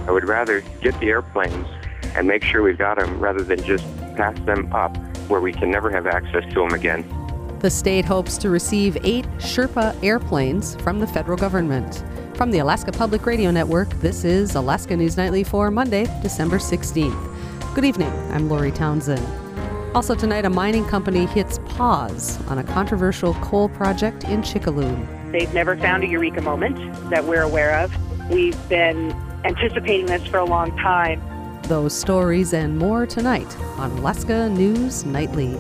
I would rather get the airplanes and make sure we've got them rather than just pass them up where we can never have access to them again. The state hopes to receive 8 Sherpa airplanes from the federal government. From the Alaska Public Radio Network, this is Alaska News Nightly for Monday, December 16th. Good evening, I'm Lori Townsend. Also tonight, a mining company hits pause on a controversial coal project in Chickaloon. They've never found a eureka moment that we're aware of. We've been anticipating this for a long time. Those stories and more tonight on Alaska News Nightly.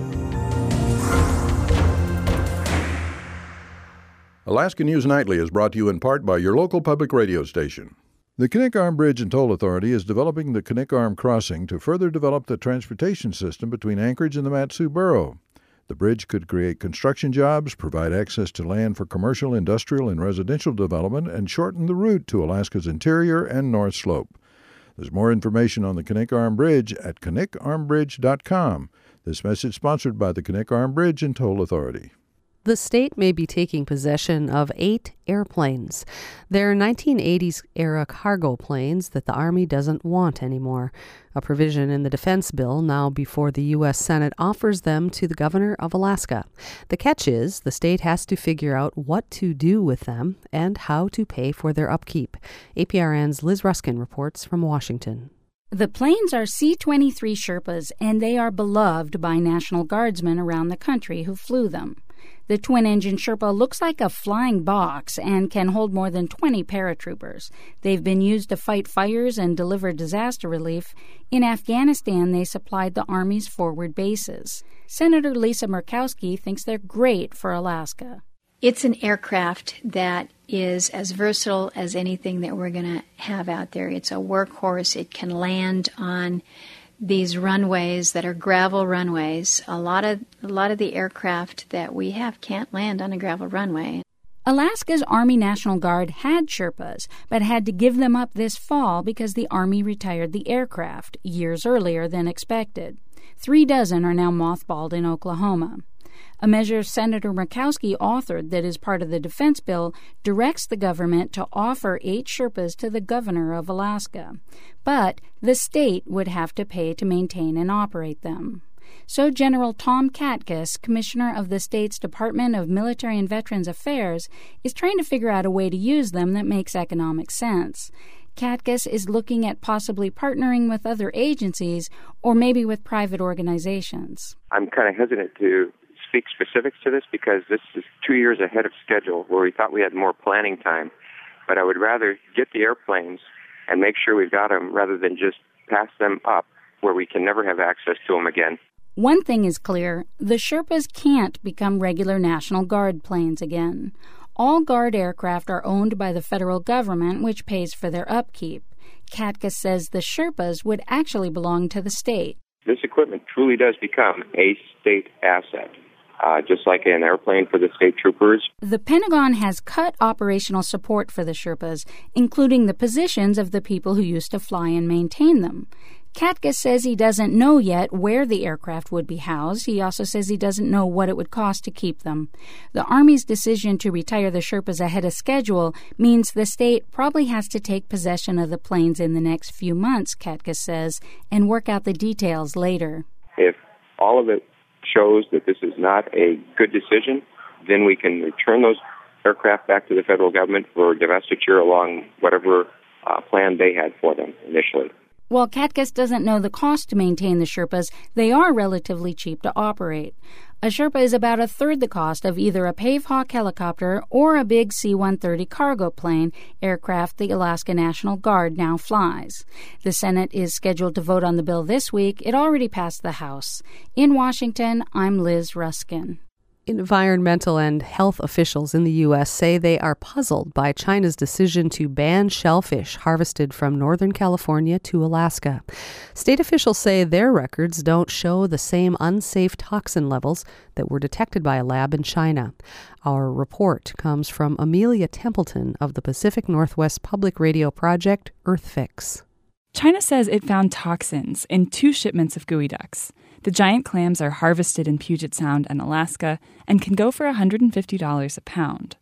Alaska News Nightly is brought to you in part by your local public radio station. The Knik Arm Bridge and Toll Authority is developing the Knik Arm Crossing to further develop the transportation system between Anchorage and the Mat-Su Borough. The bridge could create construction jobs, provide access to land for commercial, industrial, and residential development, and shorten the route to Alaska's interior and North Slope. There's more information on the Knik Arm Bridge at knikarmbridge.com. This message sponsored by the Knik Arm Bridge and Toll Authority. The state may be taking possession of 8 airplanes. They're 1980s-era cargo planes that the Army doesn't want anymore. A provision in the defense bill now before the U.S. Senate offers them to the governor of Alaska. The catch is the state has to figure out what to do with them and how to pay for their upkeep. APRN's Liz Ruskin reports from Washington. The planes are C-23 Sherpas, and they are beloved by National Guardsmen around the country who flew them. The twin-engine Sherpa looks like a flying box and can hold more than 20 paratroopers. They've been used to fight fires and deliver disaster relief. In Afghanistan, they supplied the Army's forward bases. Senator Lisa Murkowski thinks they're great for Alaska. It's an aircraft that is as versatile as anything that we're going to have out there. It's a workhorse. It can land on these runways that are gravel runways. A lot of the aircraft that we have can't land on a gravel runway. Alaska's Army National Guard had Sherpas, but had to give them up this fall because the Army retired the aircraft years earlier than expected. 3 dozen are now mothballed in Oklahoma. A measure Senator Murkowski authored that is part of the defense bill directs the government to offer 8 Sherpas to the governor of Alaska. But the state would have to pay to maintain and operate them. So General Tom Katkus, commissioner of the state's Department of Military and Veterans Affairs, is trying to figure out a way to use them that makes economic sense. Katkus is looking at possibly partnering with other agencies or maybe with private organizations. I'm kind of hesitant to speak specifics to this because this is 2 years ahead of schedule where we thought we had more planning time. But I would rather get the airplanes and make sure we've got them rather than just pass them up where we can never have access to them again. One thing is clear, the Sherpas can't become regular National Guard planes again. All Guard aircraft are owned by the federal government, which pays for their upkeep. Katkus says the Sherpas would actually belong to the state. This equipment truly does become a state asset. Just like an airplane for the state troopers. The Pentagon has cut operational support for the Sherpas, including the positions of the people who used to fly and maintain them. Katkus says he doesn't know yet where the aircraft would be housed. He also says he doesn't know what it would cost to keep them. The Army's decision to retire the Sherpas ahead of schedule means the state probably has to take possession of the planes in the next few months, Katkus says, and work out the details later. If all of it shows that this is not a good decision, then we can return those aircraft back to the federal government for divestiture along whatever plan they had for them initially. While Katkus doesn't know the cost to maintain the Sherpas, they are relatively cheap to operate. A Sherpa is about 1/3 the cost of either a Pavehawk helicopter or a big C-130 cargo plane, aircraft the Alaska National Guard now flies. The Senate is scheduled to vote on the bill this week. It already passed the House. In Washington, I'm Liz Ruskin. Environmental and health officials in the U.S. say they are puzzled by China's decision to ban shellfish harvested from Northern California to Alaska. State officials say their records don't show the same unsafe toxin levels that were detected by a lab in China. Our report comes from Amelia Templeton of the Pacific Northwest Public Radio project EarthFix. China says it found toxins in 2 shipments of geoducks. The giant clams are harvested in Puget Sound and Alaska and can go for $150 a pound.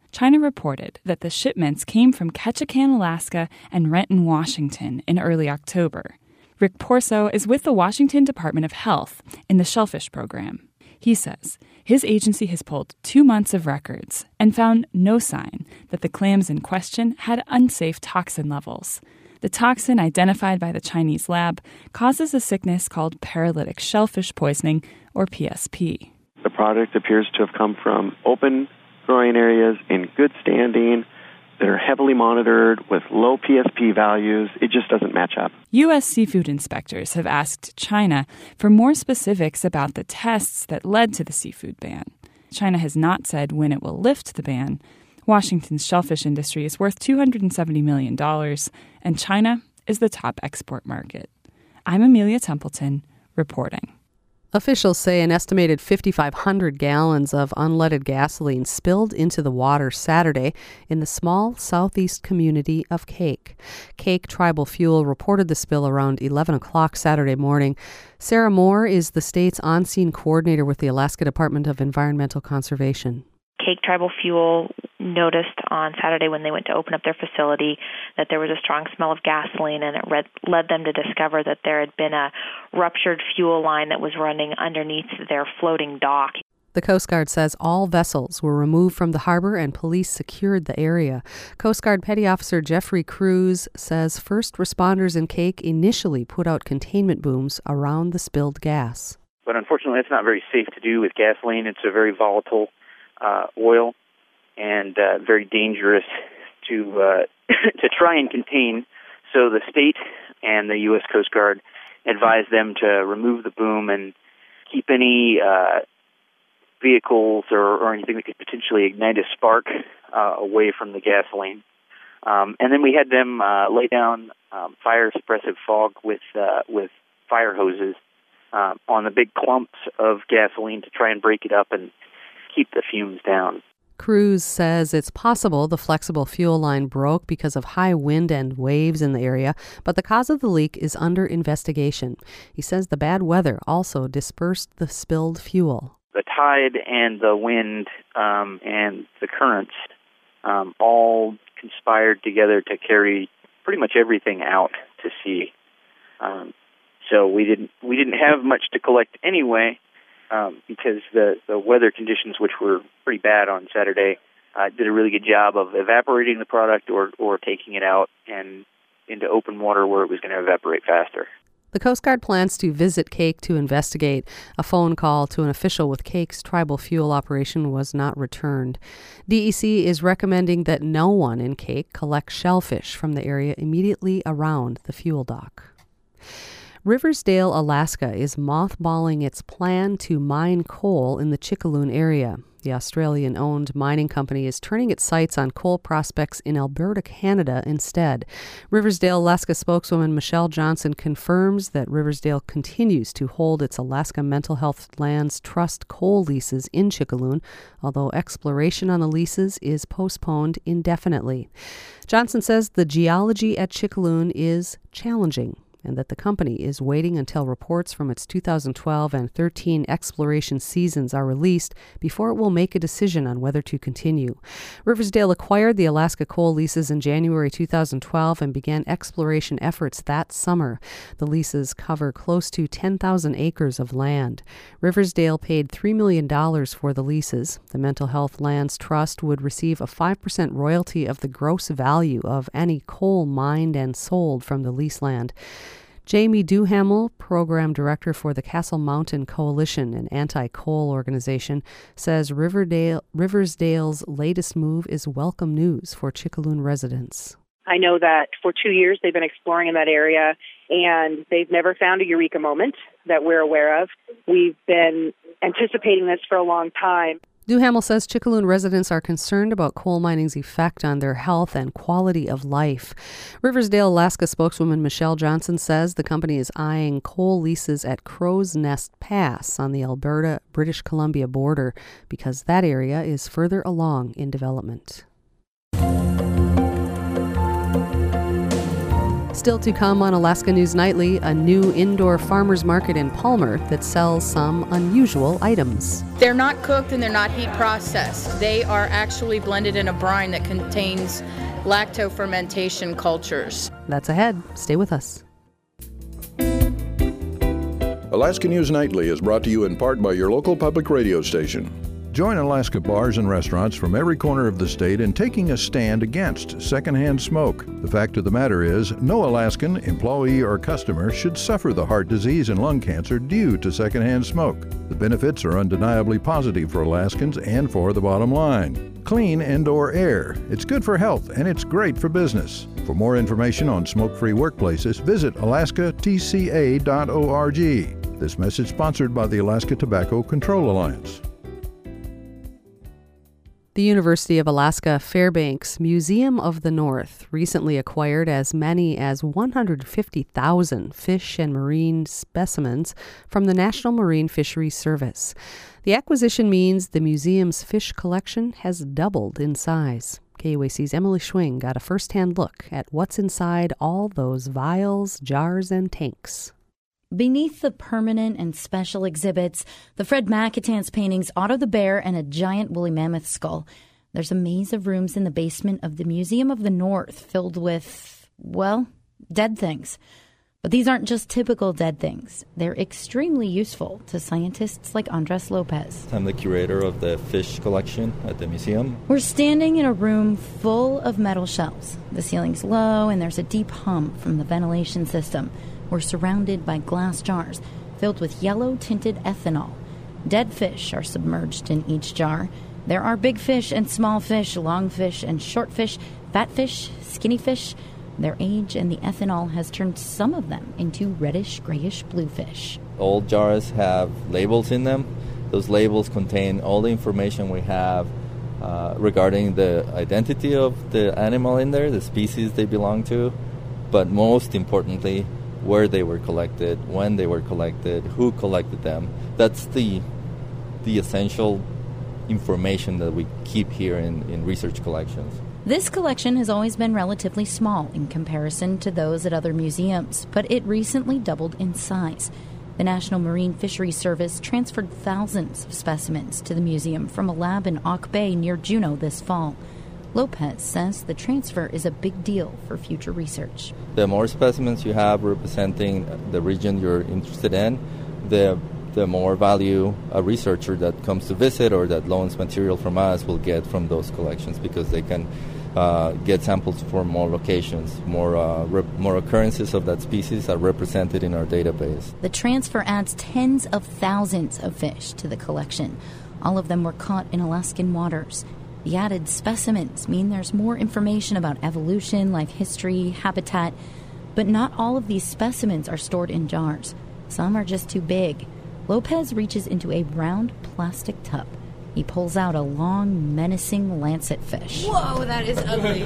China reported that the shipments came from Ketchikan, Alaska, and Renton, Washington in early October. Rick Porso is with the Washington Department of Health in the Shellfish Program. He says his agency has pulled 2 months of records and found no sign that the clams in question had unsafe toxin levels. The toxin identified by the Chinese lab causes a sickness called paralytic shellfish poisoning, or PSP. The product appears to have come from open growing areas in good standing that are heavily monitored with low PSP values. It just doesn't match up. U.S. seafood inspectors have asked China for more specifics about the tests that led to the seafood ban. China has not said when it will lift the ban. Washington's shellfish industry is worth $270 million, and China is the top export market. I'm Amelia Templeton, reporting. Officials say an estimated 5,500 gallons of unleaded gasoline spilled into the water Saturday in the small southeast community of Cake. Cake Tribal Fuel reported the spill around 11 o'clock Saturday morning. Sarah Moore is the state's on-scene coordinator with the Alaska Department of Environmental Conservation. Cake Tribal Fuel noticed on Saturday when they went to open up their facility that there was a strong smell of gasoline, and it led them to discover that there had been a ruptured fuel line that was running underneath their floating dock. The Coast Guard says all vessels were removed from the harbor and police secured the area. Coast Guard Petty Officer Jeffrey Cruz says first responders in Cake initially put out containment booms around the spilled gas. But unfortunately, it's not very safe to do with gasoline. It's a very volatile oil, and very dangerous to try and contain. So the state and the U.S. Coast Guard advised them to remove the boom and keep any vehicles or anything that could potentially ignite a spark away from the gasoline. And then we had them lay down fire suppressive fog with fire hoses on the big clumps of gasoline to try and break it up and keep the fumes down. Cruz says it's possible the flexible fuel line broke because of high wind and waves in the area, but the cause of the leak is under investigation. He says the bad weather also dispersed the spilled fuel. The tide and the wind and the currents all conspired together to carry pretty much everything out to sea. So we didn't have much to collect anyway. Because the weather conditions, which were pretty bad on Saturday, did a really good job of evaporating the product or taking it out and into open water where it was going to evaporate faster. The Coast Guard plans to visit Cake to investigate. A phone call to an official with Cake's tribal fuel operation was not returned. DEC is recommending that no one in Cake collect shellfish from the area immediately around the fuel dock. Riversdale, Alaska is mothballing its plan to mine coal in the Chicxulub area. The Australian-owned mining company is turning its sights on coal prospects in Alberta, Canada instead. Riversdale, Alaska spokeswoman Michelle Johnson confirms that Riversdale continues to hold its Alaska Mental Health Lands Trust coal leases in Chicxulub, although exploration on the leases is postponed indefinitely. Johnson says the geology at Chicxulub is challenging, and that the company is waiting until reports from its 2012 and 13 exploration seasons are released before it will make a decision on whether to continue. Riversdale acquired the Alaska coal leases in January 2012 and began exploration efforts that summer. The leases cover close to 10,000 acres of land. Riversdale paid $3 million for the leases. The Mental Health Lands Trust would receive a 5% royalty of the gross value of any coal mined and sold from the lease land. Jamie Duhamel, program director for the Castle Mountain Coalition, an anti-coal organization, says Riversdale's latest move is welcome news for Chicxulub residents. I know that for 2 years they've been exploring in that area, and they've never found a eureka moment that we're aware of. We've been anticipating this for a long time. Duhamel says Chicxulub residents are concerned about coal mining's effect on their health and quality of life. Riversdale, Alaska spokeswoman Michelle Johnson says the company is eyeing coal leases at Crow's Nest Pass on the Alberta-British Columbia border because that area is further along in development. Still to come on Alaska News Nightly, a new indoor farmers market in Palmer that sells some unusual items. They're not cooked and they're not heat processed. They are actually blended in a brine that contains lacto-fermentation cultures. That's ahead. Stay with us. Alaska News Nightly is brought to you in part by your local public radio station. Join Alaska bars and restaurants from every corner of the state in taking a stand against secondhand smoke. The fact of the matter is, no Alaskan, employee, or customer should suffer the heart disease and lung cancer due to secondhand smoke. The benefits are undeniably positive for Alaskans and for the bottom line. Clean indoor air. It's good for health and it's great for business. For more information on smoke-free workplaces, visit alaskatca.org. This message sponsored by the Alaska Tobacco Control Alliance. The University of Alaska Fairbanks Museum of the North recently acquired as many as 150,000 fish and marine specimens from the National Marine Fisheries Service. The acquisition means the museum's fish collection has doubled in size. KUAC's Emily Schwing got a first-hand look at what's inside all those vials, jars, and tanks. Beneath the permanent and special exhibits, the Fred McAtans paintings, Otto the Bear, and a giant woolly mammoth skull, there's a maze of rooms in the basement of the Museum of the North filled with, well, dead things. But these aren't just typical dead things. They're extremely useful to scientists like Andres Lopez. I'm the curator of the fish collection at the museum. We're standing in a room full of metal shelves. The ceiling's low and there's a deep hum from the ventilation system. We're surrounded by glass jars filled with yellow-tinted ethanol. Dead fish are submerged in each jar. There are big fish and small fish, long fish and short fish, fat fish, skinny fish. Their age and the ethanol has turned some of them into reddish-grayish bluefish. All jars have labels in them. Those labels contain all the information we have regarding the identity of the animal in there, the species they belong to, but most importantly, where they were collected, when they were collected, who collected them. That's the essential information that we keep here in research collections. This collection has always been relatively small in comparison to those at other museums, but it recently doubled in size. The National Marine Fisheries Service transferred thousands of specimens to the museum from a lab in Auk Bay near Juneau this fall. Lopez says the transfer is a big deal for future research. The more specimens you have representing the region you're interested in, the more value a researcher that comes to visit or that loans material from us will get from those collections, because they can get samples from more locations. More occurrences of that species are represented in our database. The transfer adds tens of thousands of fish to the collection. All of them were caught in Alaskan waters. The added specimens mean there's more information about evolution, life history, habitat, but not all of these specimens are stored in jars. Some are just too big. Lopez reaches into a round plastic tub. He pulls out a long, menacing lancet fish. Whoa, that is ugly.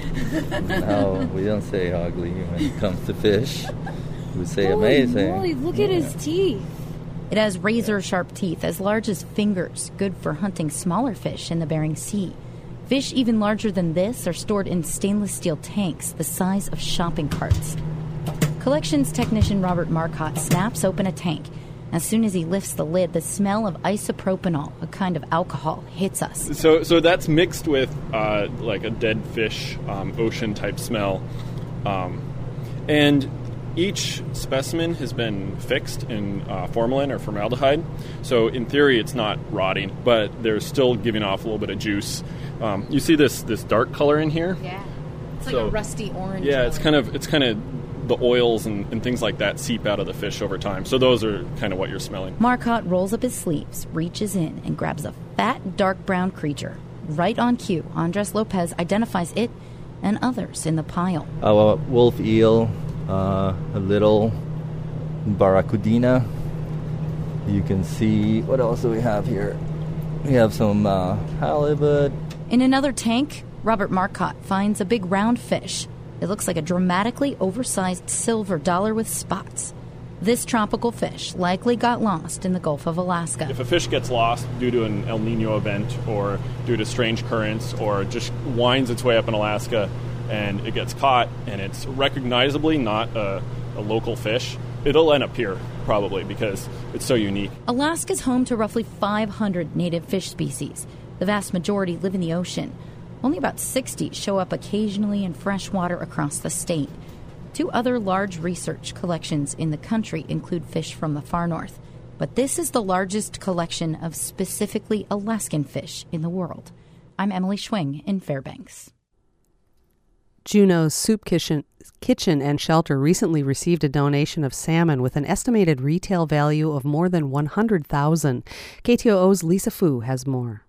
No, we don't say ugly when it comes to fish. We say amazing. Holy, look at his teeth. It has razor-sharp teeth as large as fingers, good for hunting smaller fish in the Bering Sea. Fish even larger than this are stored in stainless steel tanks the size of shopping carts. Collections technician Robert Marcotte snaps open a tank. As soon as he lifts the lid, the smell of isopropanol, a kind of alcohol, hits us. So that's mixed with like a dead fish, ocean-type smell. And each specimen has been fixed in formalin or formaldehyde. So in theory, it's not rotting, but they're still giving off a little bit of juice. You see this dark color in here? Yeah. It's like a rusty orange. Yeah, it's kind of the oils and things like that seep out of the fish over time. So those are kind of what you're smelling. Marcotte rolls up his sleeves, reaches in, and grabs a fat, dark brown creature. Right on cue, Andres Lopez identifies it and others in the pile. A wolf eel, a little barracuda. You can see, what else do we have here? We have some halibut. In another tank, Robert Marcotte finds a big round fish. It looks like a dramatically oversized silver dollar with spots. This tropical fish likely got lost in the Gulf of Alaska. If a fish gets lost due to an El Nino event or due to strange currents or just winds its way up in Alaska and it gets caught and it's recognizably not a local fish, it'll end up here probably because it's so unique. Alaska's home to roughly 500 native fish species. The vast majority live in the ocean. Only about 60 show up occasionally in freshwater across the state. 2 other large research collections in the country include fish from the far north. But this is the largest collection of specifically Alaskan fish in the world. I'm Emily Schwing in Fairbanks. Juneau's Soup Kitchen and Shelter recently received a donation of salmon with an estimated retail value of more than $100,000. KTOO's Lisa Fu has more.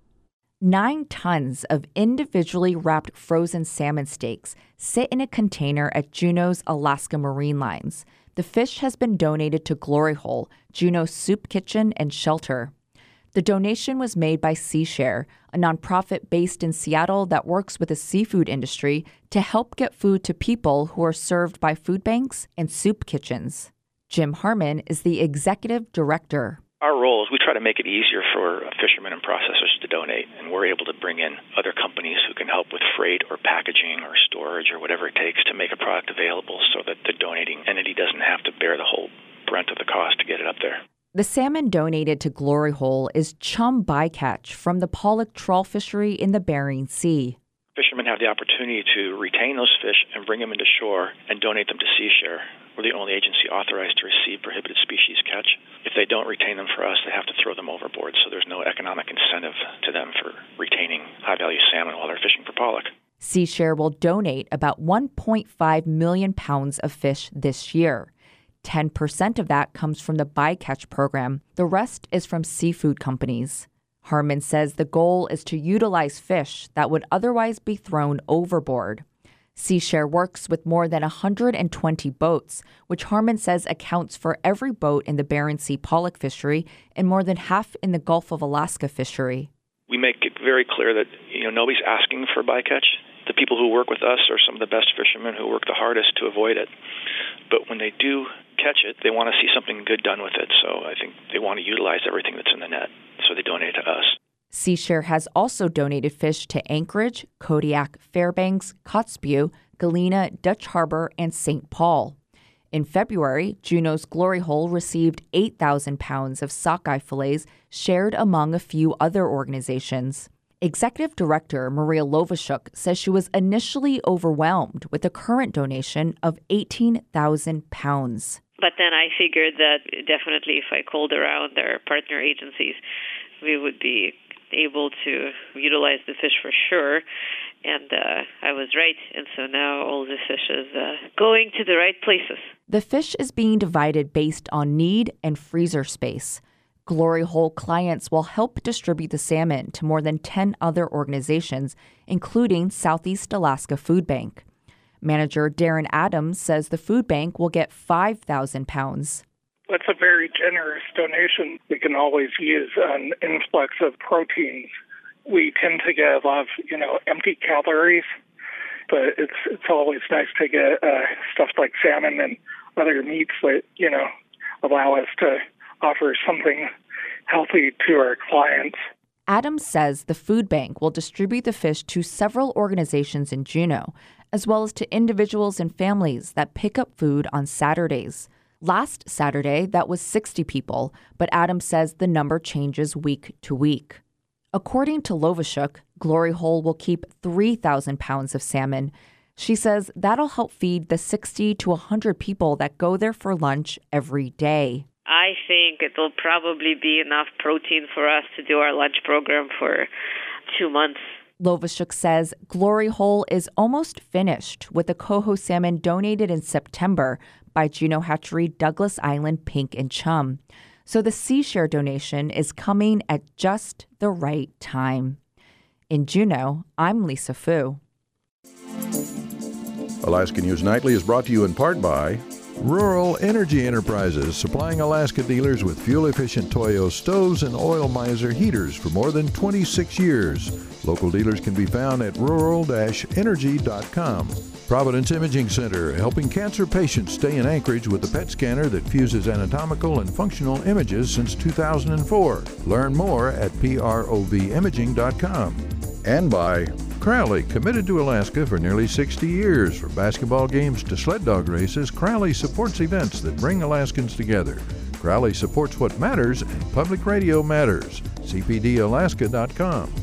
9 tons of individually wrapped frozen salmon steaks sit in a container at Juneau's Alaska Marine Lines. The fish has been donated to Glory Hole, Juneau's Soup Kitchen and Shelter. The donation was made by SeaShare, a nonprofit based in Seattle that works with the seafood industry to help get food to people who are served by food banks and soup kitchens. Jim Harmon is the executive director. Our role is we try to make it easier for fishermen and processors to donate, and we're able to bring in other companies who can help with freight or packaging or storage or whatever it takes to make a product available so that the donating entity doesn't have to bear the whole brunt of the cost to get it up there. The salmon donated to Glory Hole is chum bycatch from the pollock trawl fishery in the Bering Sea. Fishermen have the opportunity to retain those fish and bring them into shore and donate them to SeaShare. We're the only agency authorized to receive prohibited species catch. If they don't retain them for us, they have to throw them overboard, so there's no economic incentive to them for retaining high-value salmon while they're fishing for pollock. SeaShare will donate about 1.5 million pounds of fish this year. 10% of that comes from the bycatch program. The rest is from seafood companies. Harmon says the goal is to utilize fish that would otherwise be thrown overboard. SeaShare works with more than 120 boats, which Harmon says accounts for every boat in the Bering Sea pollock fishery and more than half in the Gulf of Alaska fishery. We make it very clear that nobody's asking for bycatch. The people who work with us are some of the best fishermen who work the hardest to avoid it. But when they do catch it, they want to see something good done with it. So I think they want to utilize everything that's in the net. So they donate to us. SeaShare has also donated fish to Anchorage, Kodiak, Fairbanks, Kotzebue, Galena, Dutch Harbor, and St. Paul. In February, Juneau's Glory Hole received 8,000 pounds of sockeye fillets shared among a few other organizations. Executive Director Maria Lovashuk says she was initially overwhelmed with the current donation of 18,000 pounds. But then I figured that definitely if I called around our partner agencies, we would be able to utilize the fish for sure. And I was right. And so now all the fish is going to the right places. The fish is being divided based on need and freezer space. Glory Hole clients will help distribute the salmon to more than 10 other organizations, including Southeast Alaska Food Bank. Manager Darren Adams says the food bank will get 5,000 pounds. That's a very generous donation. We can always use an influx of proteins. We tend to get a lot of, empty calories, but it's always nice to get stuff like salmon and other meats that, allow us to offer something healthy to our clients. Adams says the food bank will distribute the fish to several organizations in Juneau, as well as to individuals and families that pick up food on Saturdays. Last Saturday, that was 60 people, but Adams says the number changes week to week. According to Lovashuk, Glory Hole will keep 3,000 pounds of salmon. She says that'll help feed the 60 to 100 people that go there for lunch every day. I think it will probably be enough protein for us to do our lunch program for 2 months. Lovashuk says Glory Hole is almost finished with the coho salmon donated in September by Juneau Hatchery Douglas Island Pink and Chum. So the SeaShare donation is coming at just the right time. In Juneau, I'm Lisa Fu. Alaska News Nightly is brought to you in part by Rural Energy Enterprises, supplying Alaska dealers with fuel-efficient Toyo stoves and Oil Miser heaters for more than 26 years. Local dealers can be found at rural-energy.com. Providence Imaging Center, helping cancer patients stay in Anchorage with the PET scanner that fuses anatomical and functional images since 2004. Learn more at provimaging.com. And by Crowley, committed to Alaska for nearly 60 years. From basketball games to sled dog races, Crowley supports events that bring Alaskans together. Crowley supports what matters, and public radio matters. CPDAlaska.com.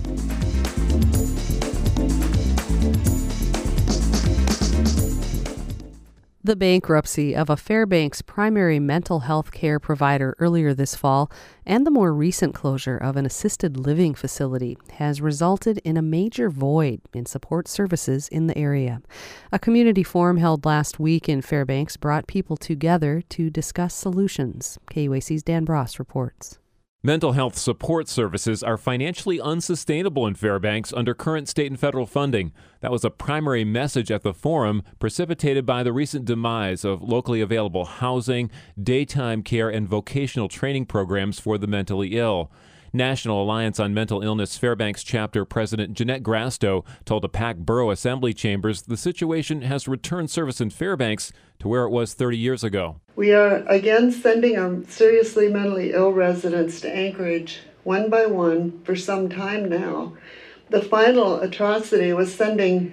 The bankruptcy of a Fairbanks primary mental health care provider earlier this fall and the more recent closure of an assisted living facility has resulted in a major void in support services in the area. A community forum held last week in Fairbanks brought people together to discuss solutions. KUAC's Dan Bross reports. Mental health support services are financially unsustainable in Fairbanks under current state and federal funding. That was a primary message at the forum, precipitated by the recent demise of locally available housing, daytime care, and vocational training programs for the mentally ill. National Alliance on Mental Illness Fairbanks Chapter President Jeanette Grasto told a packed borough assembly chambers the situation has returned service in Fairbanks to where it was 30 years ago. We are again sending our seriously mentally ill residents to Anchorage one by one for some time now. The final atrocity was sending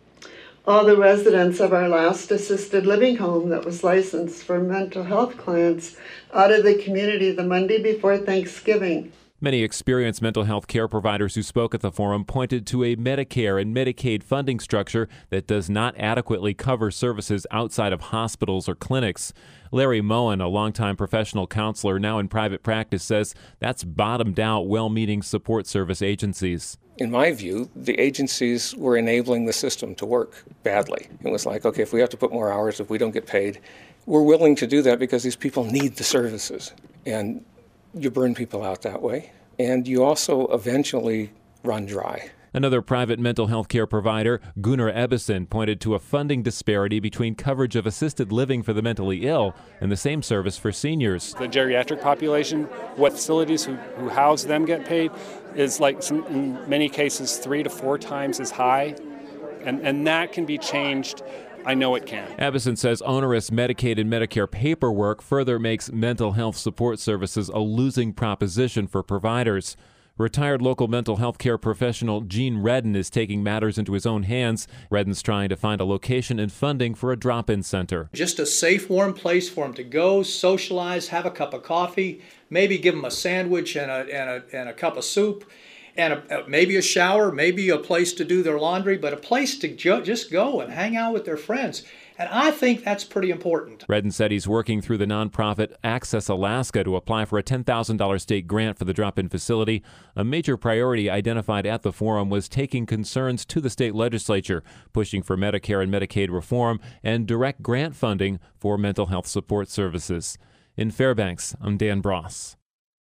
all the residents of our last assisted living home that was licensed for mental health clients out of the community the Monday before Thanksgiving. Many experienced mental health care providers who spoke at the forum pointed to a Medicare and Medicaid funding structure that does not adequately cover services outside of hospitals or clinics. Larry Moen, a longtime professional counselor now in private practice, says that's bottomed out well-meaning support service agencies. In my view, the agencies were enabling the system to work badly. It was like, okay, if we have to put more hours, if we don't get paid, we're willing to do that because these people need the services. And you burn people out that way, and you also eventually run dry. Another private mental health care provider, Gunnar Ebbesen, pointed to a funding disparity between coverage of assisted living for the mentally ill and the same service for seniors. The geriatric population, what facilities who house them get paid, is in many cases 3 to 4 times as high, and that can be changed. I know it can. Ebbesen says onerous Medicaid and Medicare paperwork further makes mental health support services a losing proposition for providers. Retired local mental health care professional Gene Redden is taking matters into his own hands. Redden's trying to find a location and funding for a drop-in center. Just a safe, warm place for them to go, socialize, have a cup of coffee, maybe give them a sandwich and a cup of soup, and maybe a shower, maybe a place to do their laundry, but a place to just go and hang out with their friends. And I think that's pretty important. Redden said he's working through the nonprofit Access Alaska to apply for a $10,000 state grant for the drop-in facility. A major priority identified at the forum was taking concerns to the state legislature, pushing for Medicare and Medicaid reform and direct grant funding for mental health support services. In Fairbanks, I'm Dan Bross.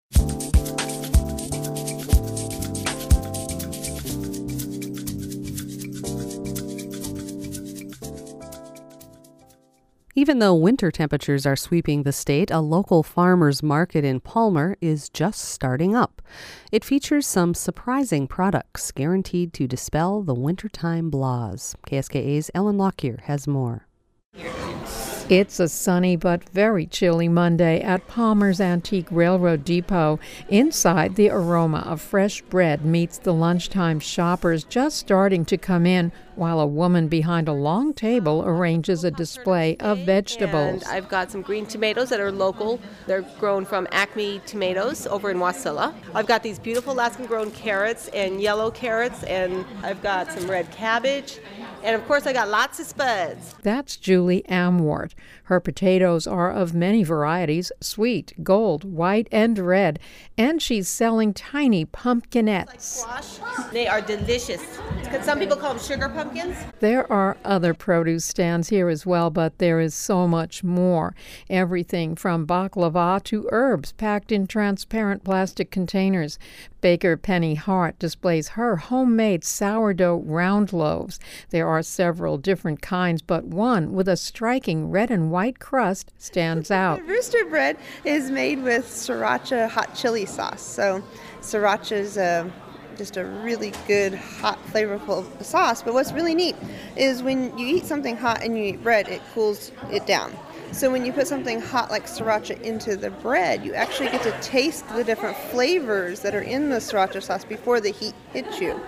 Even though winter temperatures are sweeping the state, a local farmers market in Palmer is just starting up. It features some surprising products guaranteed to dispel the wintertime blahs. KSKA's Ellen Lockyer has more. It's a sunny but very chilly Monday at Palmer's Antique Railroad Depot. Inside, the aroma of fresh bread meets the lunchtime shoppers just starting to come in, while a woman behind a long table arranges a display of vegetables. And I've got some green tomatoes that are local. They're grown from Acme Tomatoes over in Wasilla. I've got these beautiful Alaskan-grown carrots and yellow carrots, and I've got some red cabbage. And, of course, I got lots of spuds. That's Julie Amwart. Her potatoes are of many varieties, sweet, gold, white, and red. And she's selling tiny pumpkinettes. Like squash. They are delicious. Some people call them sugar pumpkins. There are other produce stands here as well, but there is so much more. Everything from baklava to herbs packed in transparent plastic containers. Baker Penny Hart displays her homemade sourdough round loaves. There are several different kinds, but one with a striking red and white crust stands out. The Rooster bread is made with sriracha hot chili sauce. So sriracha is just a really good, hot, flavorful sauce. But what's really neat is when you eat something hot and you eat bread, it cools it down. So when you put something hot like sriracha into the bread, you actually get to taste the different flavors that are in the sriracha sauce before the heat hits you.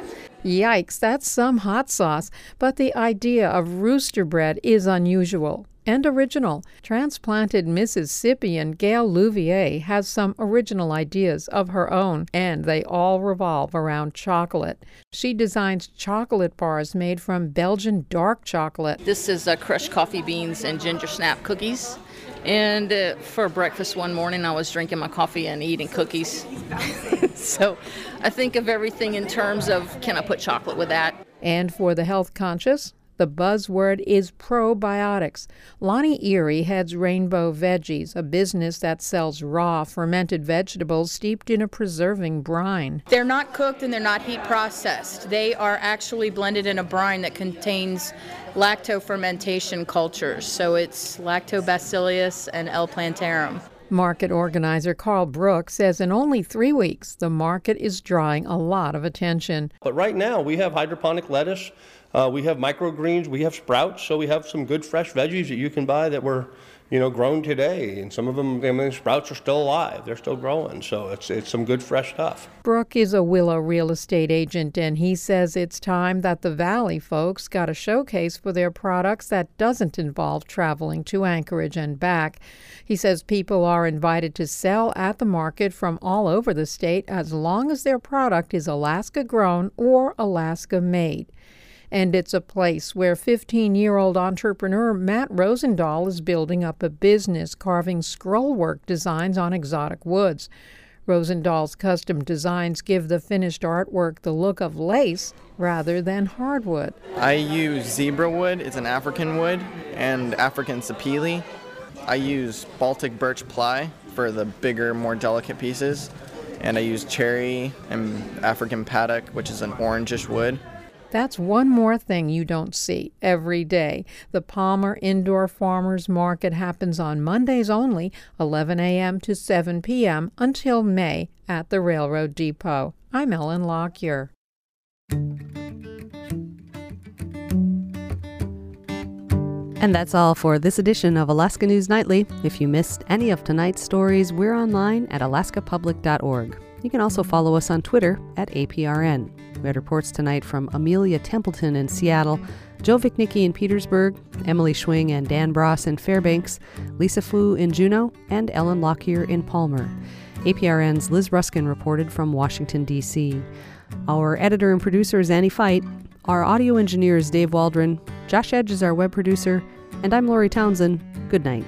Yikes, that's some hot sauce. But the idea of rooster bread is unusual and original. Transplanted Mississippian Gail Louvier has some original ideas of her own, and they all revolve around chocolate. She designs chocolate bars made from Belgian dark chocolate. This is crushed coffee beans and ginger snap cookies. And for breakfast one morning, I was drinking my coffee and eating cookies. So I think of everything in terms of, can I put chocolate with that? And for the health conscious, the buzzword is probiotics. Lonnie Erie heads Rainbow Veggies, a business that sells raw, fermented vegetables steeped in a preserving brine. They're not cooked and they're not heat processed. They are actually blended in a brine that contains lacto-fermentation cultures. So it's Lactobacillus and L. plantarum. Market organizer Carl Brook says in only 3 weeks, the market is drawing a lot of attention. But right now, we have hydroponic lettuce, we have microgreens, we have sprouts, so we have some good fresh veggies that you can buy that were, grown today. And some of them, sprouts are still alive. They're still growing, so it's some good fresh stuff. Brook is a Willow real estate agent, and he says it's time that the Valley folks got a showcase for their products that doesn't involve traveling to Anchorage and back. He says people are invited to sell at the market from all over the state as long as their product is Alaska grown or Alaska made. And it's a place where 15-year-old entrepreneur Matt Rosendahl is building up a business carving scrollwork designs on exotic woods. Rosendahl's custom designs give the finished artwork the look of lace rather than hardwood. I use zebra wood, it's an African wood, and African sapele. I use Baltic birch ply for the bigger, more delicate pieces, and I use cherry and African paddock, which is an orangish wood. That's one more thing you don't see every day. The Palmer Indoor Farmers Market happens on Mondays only, 11 a.m. to 7 p.m. until May at the Railroad Depot. I'm Ellen Lockyer. And that's all for this edition of Alaska News Nightly. If you missed any of tonight's stories, we're online at alaskapublic.org. You can also follow us on Twitter at APRN. We had reports tonight from Amelia Templeton in Seattle, Joe Vichnicki in Petersburg, Emily Schwing and Dan Bross in Fairbanks, Lisa Fu in Juneau, and Ellen Lockyer in Palmer. APRN's Liz Ruskin reported from Washington, D.C. Our editor and producer is Annie Fite. Our audio engineer is Dave Waldron. Josh Edge is our web producer. And I'm Lori Townsend. Good night.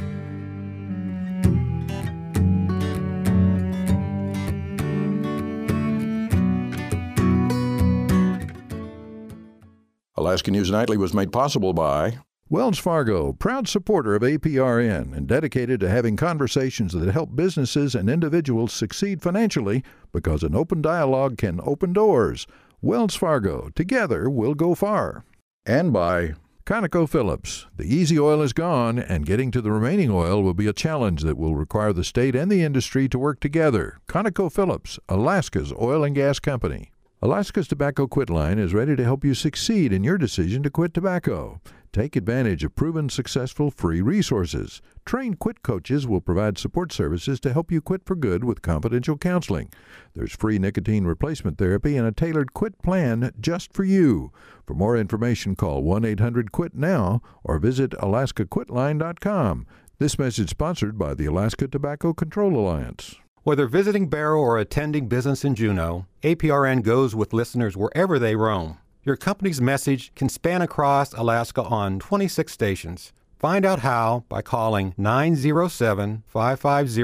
Alaska News Nightly was made possible by Wells Fargo, proud supporter of APRN and dedicated to having conversations that help businesses and individuals succeed financially because an open dialogue can open doors. Wells Fargo, together we'll go far. And by ConocoPhillips. The easy oil is gone, and getting to the remaining oil will be a challenge that will require the state and the industry to work together. ConocoPhillips, Alaska's oil and gas company. Alaska's Tobacco Quit Line is ready to help you succeed in your decision to quit tobacco. Take advantage of proven successful free resources. Trained quit coaches will provide support services to help you quit for good with confidential counseling. There's free nicotine replacement therapy and a tailored quit plan just for you. For more information, call 1-800-QUIT-NOW or visit alaskaquitline.com. This message sponsored by the Alaska Tobacco Control Alliance. Whether visiting Barrow or attending business in Juneau, APRN goes with listeners wherever they roam. Your company's message can span across Alaska on 26 stations. Find out how by calling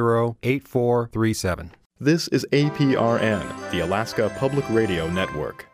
907-550-8437. This is APRN, the Alaska Public Radio Network.